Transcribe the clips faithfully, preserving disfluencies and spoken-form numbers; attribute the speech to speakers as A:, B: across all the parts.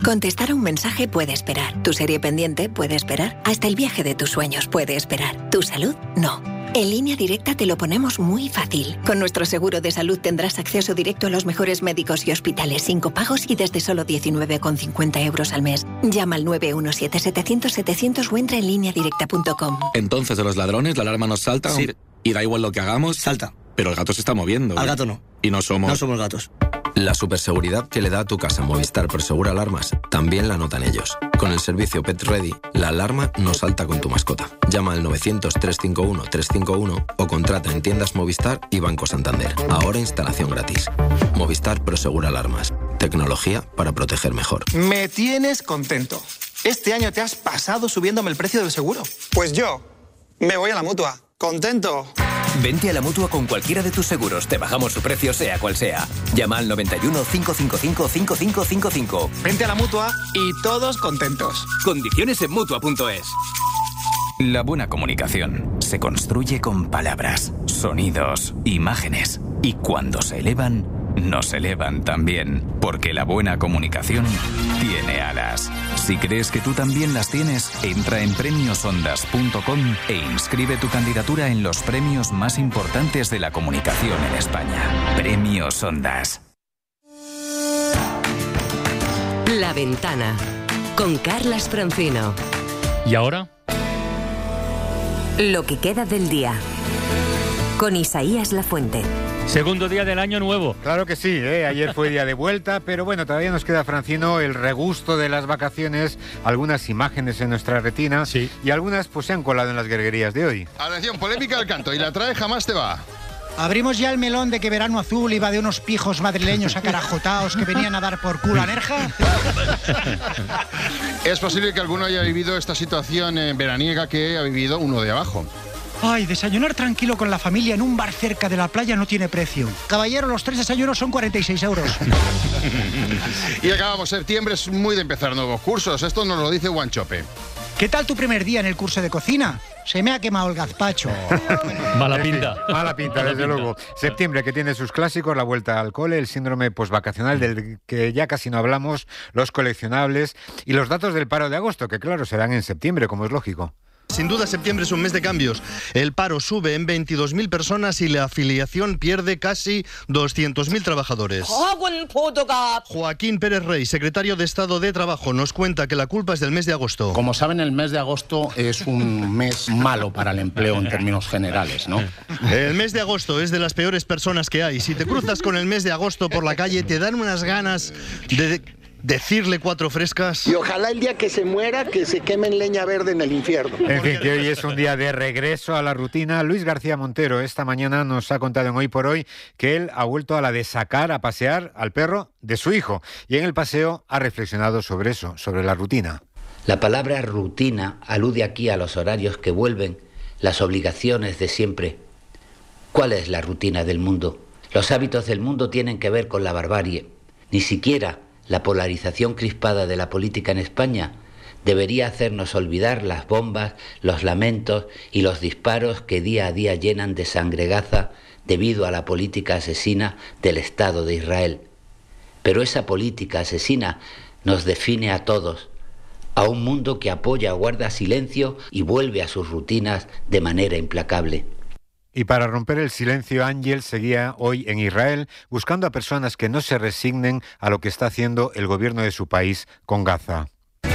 A: Contestar a un mensaje puede esperar. Tu serie pendiente puede esperar. Hasta el viaje de tus sueños puede esperar. Tu salud, no. En Línea Directa te lo ponemos muy fácil. Con nuestro seguro de salud tendrás acceso directo a los mejores médicos y hospitales sin copagos y desde solo diecinueve con cincuenta euros al mes. Llama al nueve uno siete setecientos setecientos o entra en línea directa punto com.
B: Entonces, de los ladrones, la alarma nos salta.
C: Sí.
B: Y da igual lo que hagamos.
C: Salta.
B: Pero el gato se está moviendo.
C: Al gato no.
B: Y no somos...
C: No somos gatos.
D: La superseguridad que le da a tu casa Movistar Prosegur Alarmas también la notan ellos. Con el servicio Pet Ready, la alarma no salta con tu mascota. Llama al novecientos, trescientos cincuenta y uno, trescientos cincuenta y uno o contrata en tiendas Movistar y Banco Santander. Ahora instalación gratis. Movistar Prosegur Alarmas. Tecnología para proteger mejor.
E: Me tienes contento. Este año te has pasado subiéndome el precio del seguro.
F: Pues yo me voy a la Mutua. Contento.
G: Vente a la Mutua con cualquiera de tus seguros. Te bajamos su precio sea cual sea. Llama al noventa y uno, cinco cinco cinco, cinco cinco cinco cinco.
E: Vente a la Mutua y todos contentos.
G: Condiciones en Mutua punto es.
H: La buena comunicación se construye con palabras, sonidos, imágenes. Y cuando se elevan, nos elevan también. Porque la buena comunicación tiene alas. Si crees que tú también las tienes, entra en premios ondas punto com e inscribe tu candidatura en los premios más importantes de la comunicación en España. Premios Ondas.
I: La Ventana, con Carlas Francino.
J: ¿Y ahora?
I: Lo que queda del día, con Isaías Lafuente.
J: Segundo día del año nuevo.
K: Claro que sí, ¿eh? Ayer fue día de vuelta, pero bueno, todavía nos queda, Francino, el regusto de las vacaciones, algunas imágenes en nuestra retina, sí, y algunas pues se han colado en las guerrerías de hoy.
L: Atención, polémica del canto, y la trae Jamás te va.
M: ¿Abrimos ya el melón de que Verano Azul iba de unos pijos madrileños acarajotaos que venían a dar por culo a Nerja?
L: Es posible que alguno haya vivido esta situación eh, veraniega que ha vivido uno de abajo.
M: Ay, desayunar tranquilo con la familia en un bar cerca de la playa no tiene precio. Caballero, los tres desayunos son cuarenta y seis euros.
L: Y acabamos, septiembre es muy de empezar nuevos cursos. Esto nos lo dice Guanchope.
M: ¿Qué tal tu primer día en el curso de cocina? Se me ha quemado el gazpacho.
J: Oh. Mala pinta.
K: Mala pinta, desde Mala pinta. luego. Septiembre, que tiene sus clásicos, la vuelta al cole, el síndrome posvacacional del que ya casi no hablamos, los coleccionables y los datos del paro de agosto, que claro, serán en septiembre, como es lógico.
N: Sin duda, septiembre es un mes de cambios. El paro sube en veintidós mil personas y la afiliación pierde casi doscientos mil trabajadores. Joaquín Pérez Rey, secretario de Estado de Trabajo, nos cuenta que la culpa es del mes de agosto.
O: Como saben, el mes de agosto es un mes malo para el empleo en términos generales, ¿no?
N: El mes de agosto es de las peores personas que hay. Si te cruzas con el mes de agosto por la calle, te dan unas ganas de... decirle cuatro frescas.
P: Y ojalá el día que se muera, que se queme en leña verde en el infierno.
K: En fin, que hoy es un día de regreso a la rutina. Luis García Montero esta mañana nos ha contado en Hoy por Hoy que él ha vuelto a la de sacar a pasear al perro de su hijo. Y en el paseo ha reflexionado sobre eso, sobre la rutina.
Q: La palabra rutina alude aquí a los horarios que vuelven, las obligaciones de siempre. ¿Cuál es la rutina del mundo? Los hábitos del mundo tienen que ver con la barbarie. Ni siquiera la polarización crispada de la política en España debería hacernos olvidar las bombas, los lamentos y los disparos que día a día llenan de sangregaza debido a la política asesina del Estado de Israel. Pero esa política asesina nos define a todos, a un mundo que apoya, guarda silencio y vuelve a sus rutinas de manera implacable.
K: Y para romper el silencio, Ángel seguía hoy en Israel buscando a personas que no se resignen a lo que está haciendo el gobierno de su país con Gaza.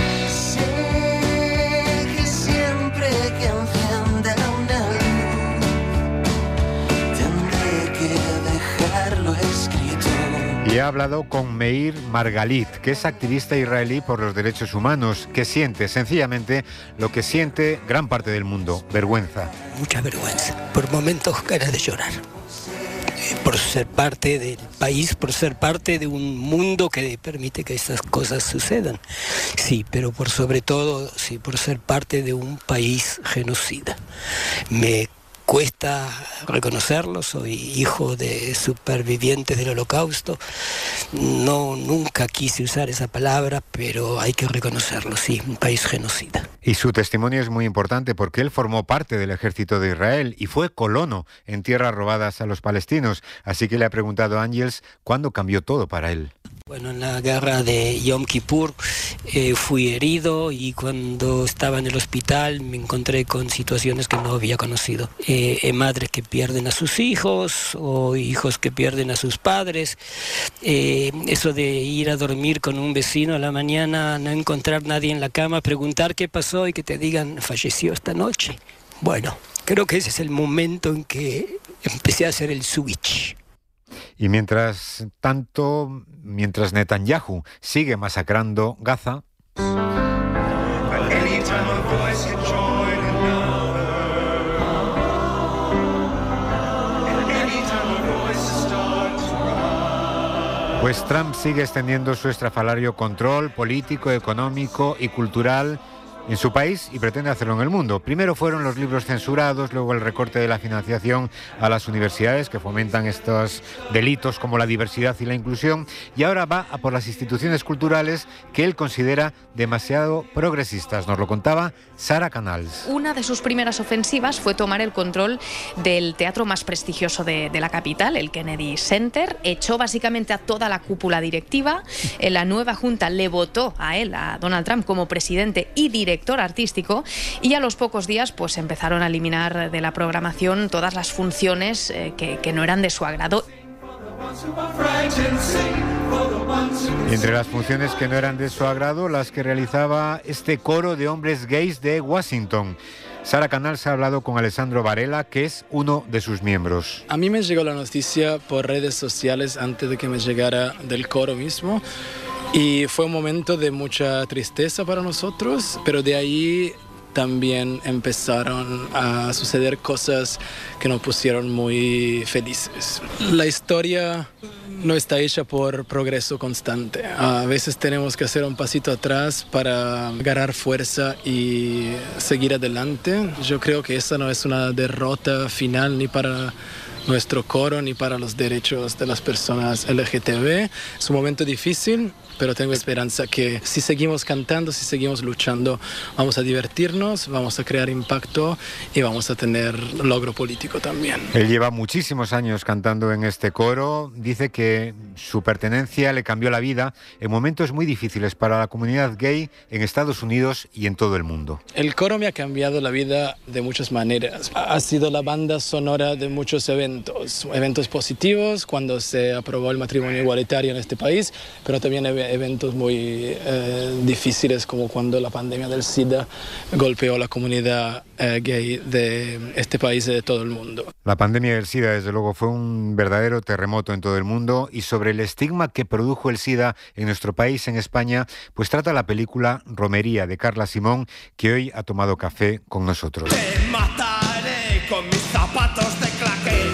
K: Y ha hablado con Meir Margalit, que es activista israelí por los derechos humanos, que siente sencillamente lo que siente gran parte del mundo, vergüenza.
R: Mucha vergüenza, por momentos ganas de llorar, por ser parte del país, por ser parte de un mundo que permite que estas cosas sucedan. Sí, pero por sobre todo, sí, por ser parte de un país genocida. Me cuesta reconocerlo, soy hijo de supervivientes del Holocausto. No, nunca quise usar esa palabra, pero hay que reconocerlo, sí, un país genocida.
K: Y su testimonio es muy importante porque él formó parte del ejército de Israel y fue colono en tierras robadas a los palestinos. Así que le ha preguntado a Ángels cuándo cambió todo para él.
R: Bueno, en la guerra de Yom Kippur eh, fui herido y cuando estaba en el hospital me encontré con situaciones que no había conocido. Eh, eh, madres que pierden a sus hijos o hijos que pierden a sus padres. Eh, eso de ir a dormir con un vecino a la mañana, no encontrar nadie en la cama, preguntar qué pasó y que te digan falleció esta noche. Bueno, creo que ese es el momento en que empecé a hacer el switch.
K: Y mientras tanto, mientras Netanyahu sigue masacrando Gaza, pues Trump sigue extendiendo su estrafalario control político, económico y cultural en su país y pretende hacerlo en el mundo. Primero fueron los libros censurados, luego el recorte de la financiación a las universidades que fomentan estos delitos como la diversidad y la inclusión, y ahora va a por las instituciones culturales que él considera demasiado progresistas. Nos lo contaba Sara Canals.
C: Una de sus primeras ofensivas fue tomar el control del teatro más prestigioso de, de la capital, el Kennedy Center. Echó básicamente a toda la cúpula directiva. La nueva junta le votó a él, a Donald Trump, como presidente y director director artístico, y a los pocos días pues empezaron a eliminar de la programación todas las funciones eh, que, que no eran de su agrado.
K: Y entre las funciones que no eran de su agrado, las que realizaba este coro de hombres gays de Washington. Sara Canals ha hablado con Alessandro Varela, que es uno de sus miembros.
S: A mí me llegó la noticia por redes sociales antes de que me llegara del coro mismo. Y fue un momento de mucha tristeza para nosotros, pero de ahí también empezaron a suceder cosas que nos pusieron muy felices. La historia no está hecha por progreso constante. A veces tenemos que hacer un pasito atrás para ganar fuerza y seguir adelante. Yo creo que esa no es una derrota final ni para nuestro coro ni para los derechos de las personas L G T B. Es un momento difícil, pero tengo esperanza que si seguimos cantando, si seguimos luchando, vamos a divertirnos, vamos a crear impacto y vamos a tener logro político también.
K: Él lleva muchísimos años cantando en este coro. Dice que su pertenencia le cambió la vida en momentos muy difíciles para la comunidad gay en Estados Unidos y en todo el mundo.
S: El coro me ha cambiado la vida de muchas maneras. Ha sido la banda sonora de muchos eventos. Eventos positivos, cuando se aprobó el matrimonio igualitario en este país, pero también eventos muy eh, difíciles, como cuando la pandemia del SIDA golpeó a la comunidad eh, gay de este país y de todo el mundo.
K: La pandemia del SIDA, desde luego, fue un verdadero terremoto en todo el mundo, y sobre el estigma que produjo el SIDA en nuestro país, en España, pues trata la película Romería, de Carla Simón, que hoy ha tomado café con nosotros.
T: Te mataré con mis zapatos de claqué.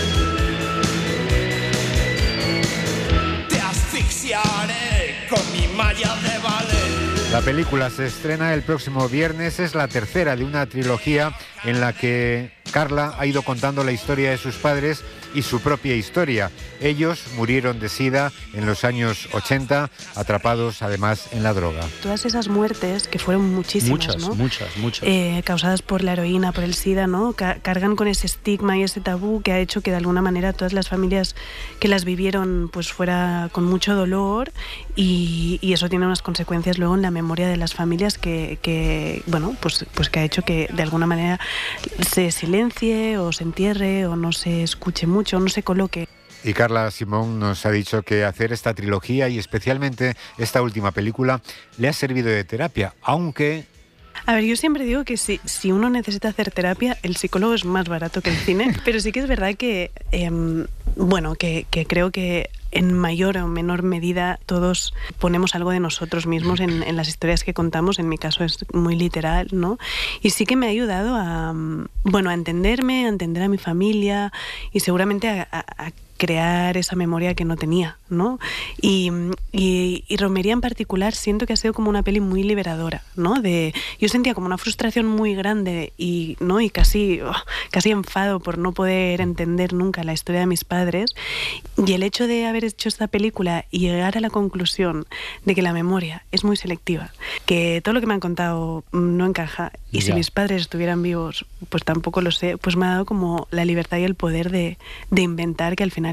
T: Te asfixiaré con mi malla de ballet.
K: La película se estrena el próximo viernes. Es la tercera de una trilogía en la que Carla ha ido contando la historia de sus padres y su propia historia. Ellos murieron de SIDA en los años ochenta, atrapados además en la droga.
U: Todas esas muertes, que fueron muchísimas,
J: muchas,
U: ¿no?
J: muchas, muchas.
U: Eh, causadas por la heroína, por el SIDA, ¿no? Ca- cargan con ese estigma y ese tabú que ha hecho que de alguna manera todas las familias que las vivieron pues fuera con mucho dolor, y, y eso tiene unas consecuencias luego en la memoria de las familias que, que bueno, pues, pues que ha hecho que de alguna manera se silencie o se entierre o no se escuche mucho, no se coloque.
K: Y Carla Simón nos ha dicho que hacer esta trilogía y especialmente esta última película le ha servido de terapia, aunque...
U: A ver, yo siempre digo que si, si uno necesita hacer terapia, el psicólogo es más barato que el cine, pero sí que es verdad que, eh, bueno, que, que creo que en mayor o menor medida todos ponemos algo de nosotros mismos en, en las historias que contamos. En mi caso es muy literal, ¿no? Y sí que me ha ayudado a, bueno, a entenderme, a entender a mi familia y seguramente a, a, a crear esa memoria que no tenía, ¿no? Y, y, y Romería en particular siento que ha sido como una peli muy liberadora, ¿no? De, yo sentía como una frustración muy grande y, ¿no? y casi, oh, casi enfado por no poder entender nunca la historia de mis padres, y el hecho de haber hecho esta película y llegar a la conclusión de que la memoria es muy selectiva, que todo lo que me han contado no encaja, y ya. Si mis padres estuvieran vivos, pues tampoco lo sé, pues me ha dado como la libertad y el poder de, de inventar que al final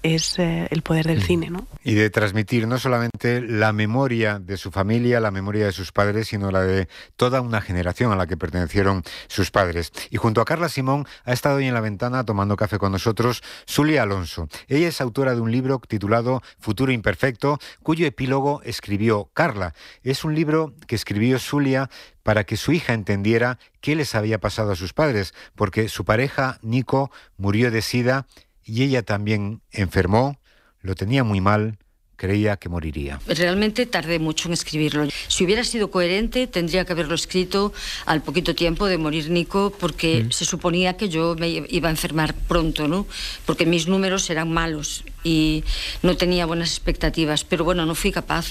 U: es eh, el poder del cine, ¿no?
K: Y de transmitir no solamente la memoria de su familia, la memoria de sus padres, sino la de toda una generación a la que pertenecieron sus padres. Y junto a Carla Simón ha estado hoy en la ventana tomando café con nosotros Zulia Alonso. Ella es autora de un libro titulado Futuro Imperfecto, cuyo epílogo escribió Carla. Es un libro que escribió Zulia para que su hija entendiera qué les había pasado a sus padres, porque su pareja, Nico, murió de sida y ella también enfermó, lo tenía muy mal, creía que moriría.
A: Realmente tardé mucho en escribirlo. Si hubiera sido coherente, tendría que haberlo escrito al poquito tiempo de morir Nico, porque mm. se suponía que yo me iba a enfermar pronto, ¿no? Porque mis números eran malos y no tenía buenas expectativas, pero bueno, no fui capaz.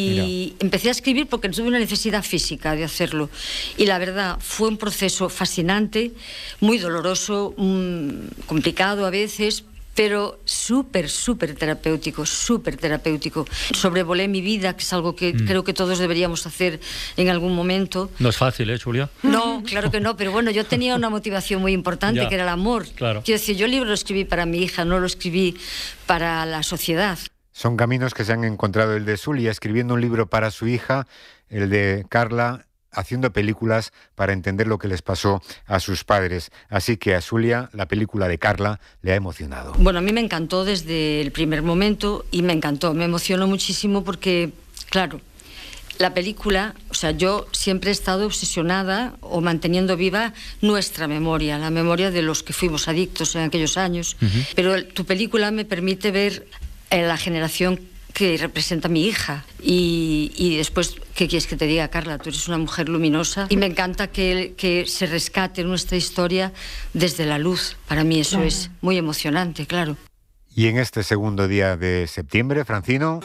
A: Y Mira. empecé a escribir porque tuve una necesidad física de hacerlo. Y la verdad, fue un proceso fascinante, muy doloroso, mmm, complicado a veces, pero súper, súper terapéutico, súper terapéutico. Sobrevolé mi vida, que es algo que mm. creo que todos deberíamos hacer en algún momento.
J: No es fácil, ¿eh, Zulia?
A: No, claro que no, pero bueno, yo tenía una motivación muy importante, ya. que era el amor.
J: Claro.
A: Quiero decir, yo el libro lo escribí para mi hija, no lo escribí para la sociedad.
K: Son caminos que se han encontrado, el de Zulia escribiendo un libro para su hija, el de Carla haciendo películas para entender lo que les pasó a sus padres. Así que a Zulia la película de Carla le ha emocionado.
A: Bueno, a mí me encantó desde el primer momento y me encantó, me emocionó muchísimo porque, claro, la película, o sea, yo siempre he estado obsesionada o manteniendo viva nuestra memoria, la memoria de los que fuimos adictos en aquellos años, uh-huh. pero tu película me permite ver eh, la generación que representa a mi hija y, y después, ¿qué quieres que te diga, Carla? Tú eres una mujer luminosa y me encanta que, que se rescate nuestra historia desde la luz. Para mí eso claro. es muy emocionante, claro.
K: Y en este segundo día de septiembre, Francino...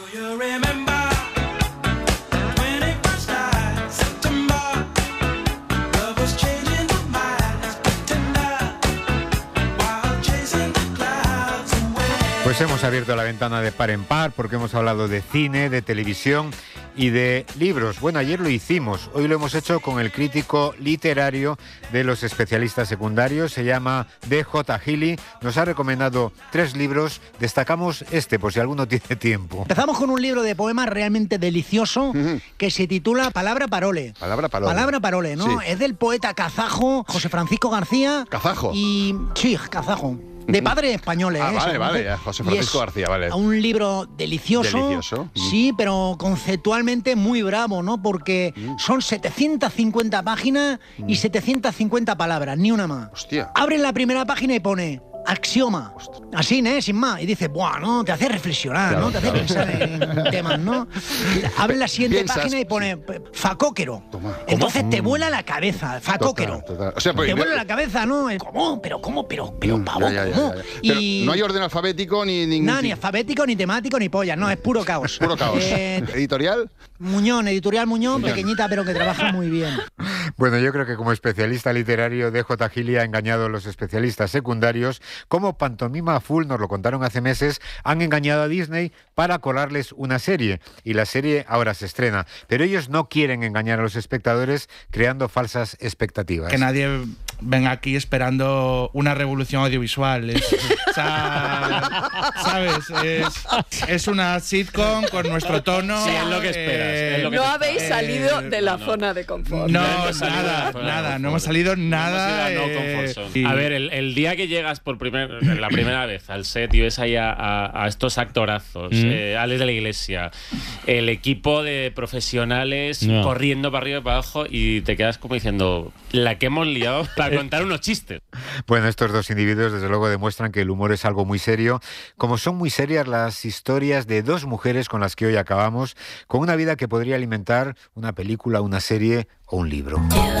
K: Pues hemos abierto la ventana de par en par porque hemos hablado de cine, de televisión y de libros. Bueno, ayer lo hicimos, hoy lo hemos hecho con el crítico literario de los especialistas secundarios, se llama D J Gili, nos ha recomendado tres libros, destacamos este por si alguno tiene tiempo.
M: Empezamos con un libro de poemas realmente delicioso uh-huh. que se titula Palabra Parole.
L: Palabra Parole.
M: Palabra Parole, ¿no? Sí. Es del poeta kazajo José Francisco García.
L: ¿Kazajo?
M: Y sí, kazajo. De padres españoles.
L: Ah,
M: ¿eh?
L: vale, vale, José Francisco García, vale.
M: Un libro delicioso.
L: Delicioso.
M: Sí, pero conceptualmente muy bravo, ¿no? Porque mm. son setecientas cincuenta páginas mm. y setecientas cincuenta palabras, ni una más.
L: Hostia.
M: Abre la primera página y pone... axioma, así, ¿eh? Sin más, y dice, buah, ¿no? Te hace reflexionar, claro, ¿no? Te claro. hace pensar en temas, ¿no? Abre la siguiente Piensas, página y pone facóquero. Toma. Entonces te vuela la cabeza, facóquero. Total, total. O sea, pues, te vuela la cabeza, ¿no? ¿Cómo? ¿Pero cómo? ¿Pero, pero pavo? Ya, ya, ya,
L: ¿cómo? Ya, ya. Pero y... no hay orden alfabético ni... ni...
M: Nada, ni alfabético, ni temático, ni pollas, no, es puro caos.
L: Puro caos. Eh, ¿Editorial?
M: Muñón, Editorial Muñón, Muñón, pequeñita, pero que trabaja muy bien.
K: Bueno, yo creo que como especialista literario, D J Gili ha engañado a los especialistas secundarios. Como Pantomima Full, nos lo contaron hace meses, han engañado a Disney para colarles una serie. Y la serie ahora se estrena. Pero ellos no quieren engañar a los espectadores creando falsas expectativas.
V: Que nadie venga aquí esperando una revolución audiovisual. Es, o sea, ¿sabes? Es, es una sitcom con nuestro tono.
J: Sí, es lo que esperas.
V: Eh,
J: es lo que
W: no habéis
V: eh,
W: salido de la no. zona de confort.
V: No, no nada, nada. No hemos salido nada.
J: No hemos ido a no confort zone. A ver, el, el día que llegas por primer, la primera vez al set y ves ahí a, a, a estos actorazos, mm. eh, Alex de la Iglesia, el equipo de profesionales no. corriendo para arriba y para abajo y te quedas como diciendo, la que hemos liado para contar unos chistes.
K: Bueno, estos dos individuos desde luego demuestran que el humor es algo muy serio, como son muy serias las historias de dos mujeres con las que hoy acabamos, con una vida que podría alimentar una película, una serie o un libro.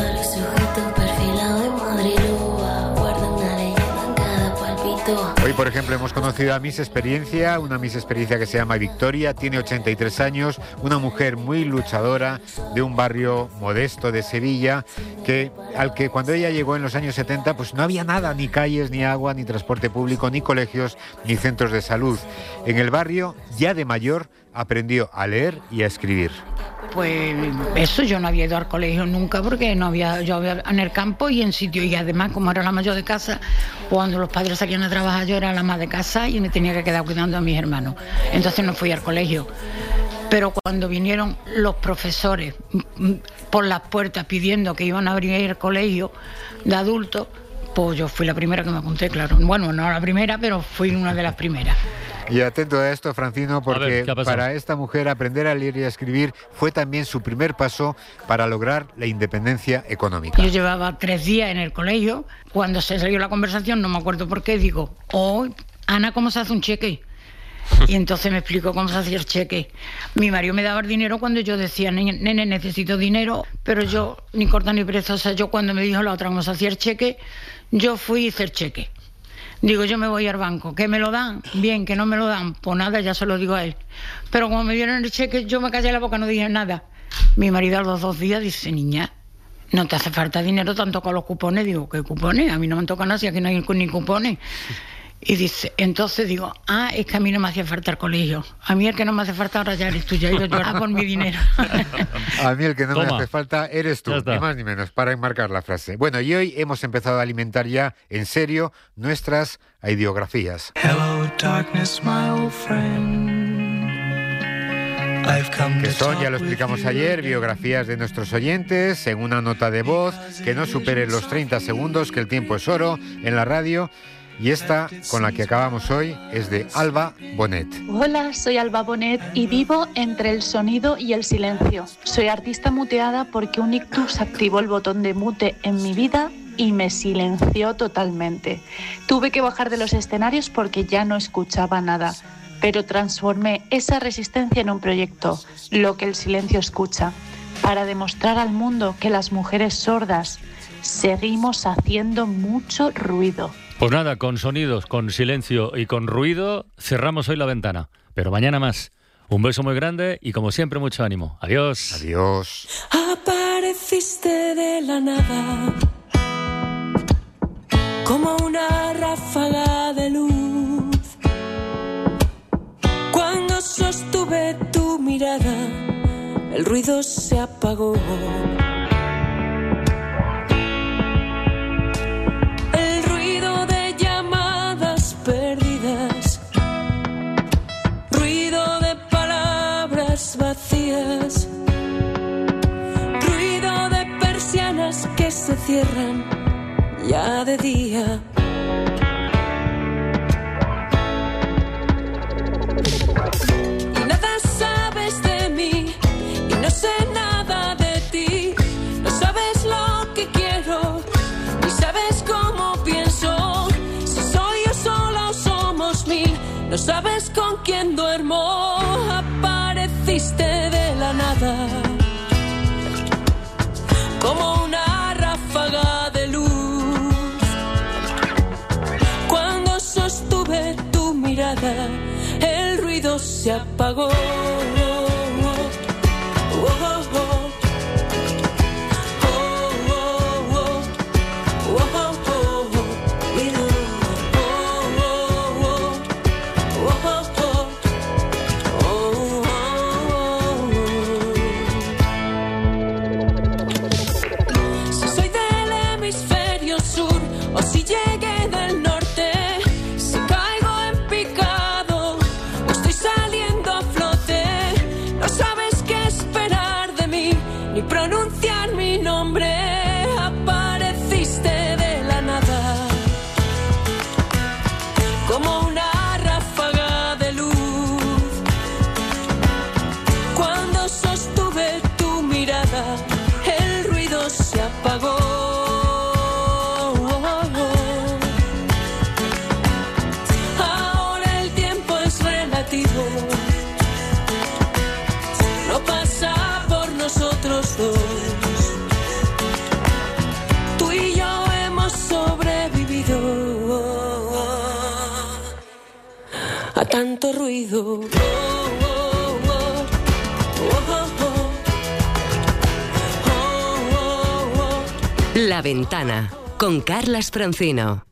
K: Hoy, por ejemplo, hemos conocido a Miss Experiencia, una Miss Experiencia que se llama Victoria, tiene ochenta y tres años, una mujer muy luchadora de un barrio modesto de Sevilla, que al que cuando ella llegó en los años setenta, pues no había nada, ni calles, ni agua, ni transporte público, ni colegios, ni centros de salud. En el barrio, ya de mayor, aprendió a leer y a escribir.
B: Pues eso, yo no había ido al colegio nunca porque no había, yo había en el campo y en sitio, y además como era la mayor de casa, cuando los padres salían a trabajar yo era la más de casa y me tenía que quedar cuidando a mis hermanos. Entonces no fui al colegio. Pero cuando vinieron los profesores por las puertas pidiendo que iban a abrir el colegio de adultos, pues yo fui la primera que me apunté, claro. Bueno, no la primera, pero fui una de las primeras.
K: Y atento a esto, Francino, porque
D: ver, ¿qué ha pasado?
K: Para esta mujer aprender a leer y a escribir fue también su primer paso para lograr la independencia económica.
B: Yo llevaba tres días en el colegio, cuando se salió la conversación, no me acuerdo por qué, digo, oh, Ana, ¿cómo se hace un cheque? Y entonces me explicó cómo se hacía el cheque. Mi marido me daba el dinero cuando yo decía, nene, necesito dinero, pero yo, ni corta ni perezosa, yo cuando me dijo la otra cómo se hacía el cheque, yo fui y hice el cheque. Digo, yo me voy al banco, ¿que me lo dan? Bien, que no me lo dan, pues nada, ya se lo digo a él. Pero como me dieron el cheque, yo me callé la boca, no dije nada. Mi marido a los dos días dice, niña, no te hace falta dinero tanto con los cupones. Digo, ¿qué cupones? A mí no me toca nada, si aquí no hay ni cupones. Y dice, entonces digo, ah, es que a mí no me hacía falta el colegio. A mí el que no me hace falta ahora ya eres tú, ya he ido a llorar por mi dinero.
K: A mí el que no
D: Toma.
K: me hace falta eres tú, ni más ni menos, para enmarcar la frase. Bueno, y hoy hemos empezado a alimentar ya, en serio, nuestras ideografías.
F: Hello, darkness, my old friend. I've come
K: Que
F: to
K: son,
F: talk
K: ya lo
F: with
K: explicamos
F: you
K: ayer, biografías de nuestros oyentes en una nota de voz que no supere los treinta segundos, que el tiempo es oro en la radio. Y esta, con la que acabamos hoy, es de Alba Bonet.
X: Hola, soy Alba Bonet y vivo entre el sonido y el silencio. Soy artista muteada porque un ictus activó el botón de mute en mi vida y me silenció totalmente. Tuve que bajar de los escenarios porque ya no escuchaba nada, pero transformé esa resistencia en un proyecto, Lo que el silencio escucha, para demostrar al mundo que las mujeres sordas seguimos haciendo mucho ruido.
D: Pues nada, con sonidos, con silencio y con ruido, cerramos hoy la ventana. Pero mañana más. Un beso muy grande y como siempre mucho ánimo. Adiós.
K: Adiós.
F: Apareciste de la nada, como una ráfaga de luz. Cuando sostuve tu mirada, el ruido se apagó. Perdidas, ruido de palabras vacías, ruido de persianas que se cierran ya de día. Y nada sabes de mí y no sé nada de ti, no sabes lo que quiero ni sabes cómo pienso. No sabes con quién duermo, apareciste de la nada, como una ráfaga de luz. Cuando sostuve tu mirada, el ruido se apagó. Oh, oh, oh. Pronunciar mi nombre, apareciste de la nada, como una ráfaga de luz. Cuando sostuve tu mirada, el ruido se apagó. Ahora el tiempo es relativo, no pasa nosotros dos. Tú y yo hemos sobrevivido a tanto ruido.
I: La Ventana con Carlas Francino.